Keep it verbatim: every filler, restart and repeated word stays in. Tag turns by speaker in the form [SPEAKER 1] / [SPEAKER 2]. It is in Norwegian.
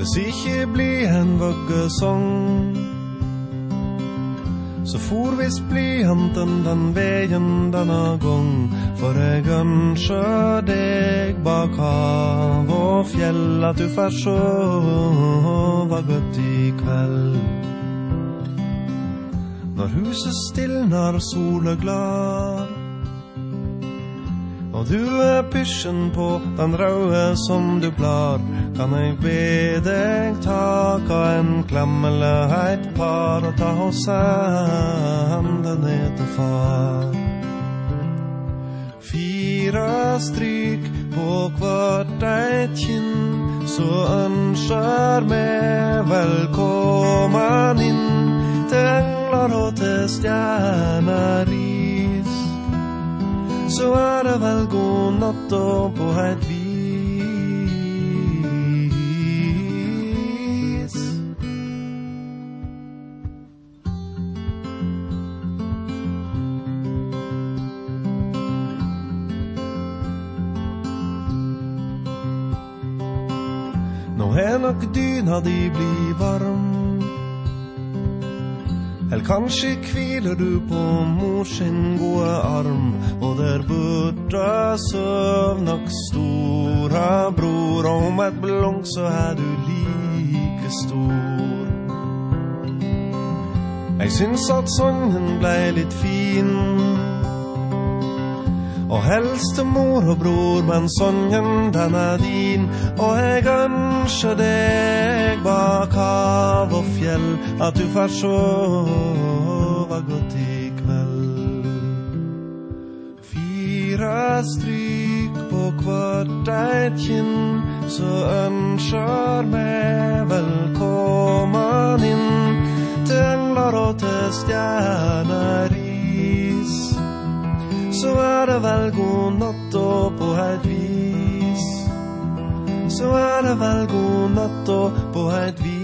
[SPEAKER 1] Hvis ikke blir en vuggesång, så for visst blyanten den veien denne gang, for jeg ønsker deg bak hav og fjell, at du får sove godt i kveld. Når huset stilner, sol er glad, og du er pysjen på den røde som du klar, kan jeg be deg taka en klem eller et par og ta hos hende ned til far. Fire stryk på hvert et kinn, så ønsker meg velkommen inn til engler og til stjerneris. Så er det vel god natt og på et vis. Nå er nok dyna di bli varm, eller kanskje hviler du på mors sin gode arm, og der burde søv nok store bror, og om et blunk så er du like stor. Jeg syns at sangen ble litt fin, og helst til mor og bror, men sangen den er din, og jeg ønsker deg bak hav og fjell, at du får sove godt i kveld. Fire stryk på hvert et kinn, så ønsker meg velkommen inn til engler og til stjerneris. Så er det vel god natt og på et vis. Så er det vel god natt og på et vis.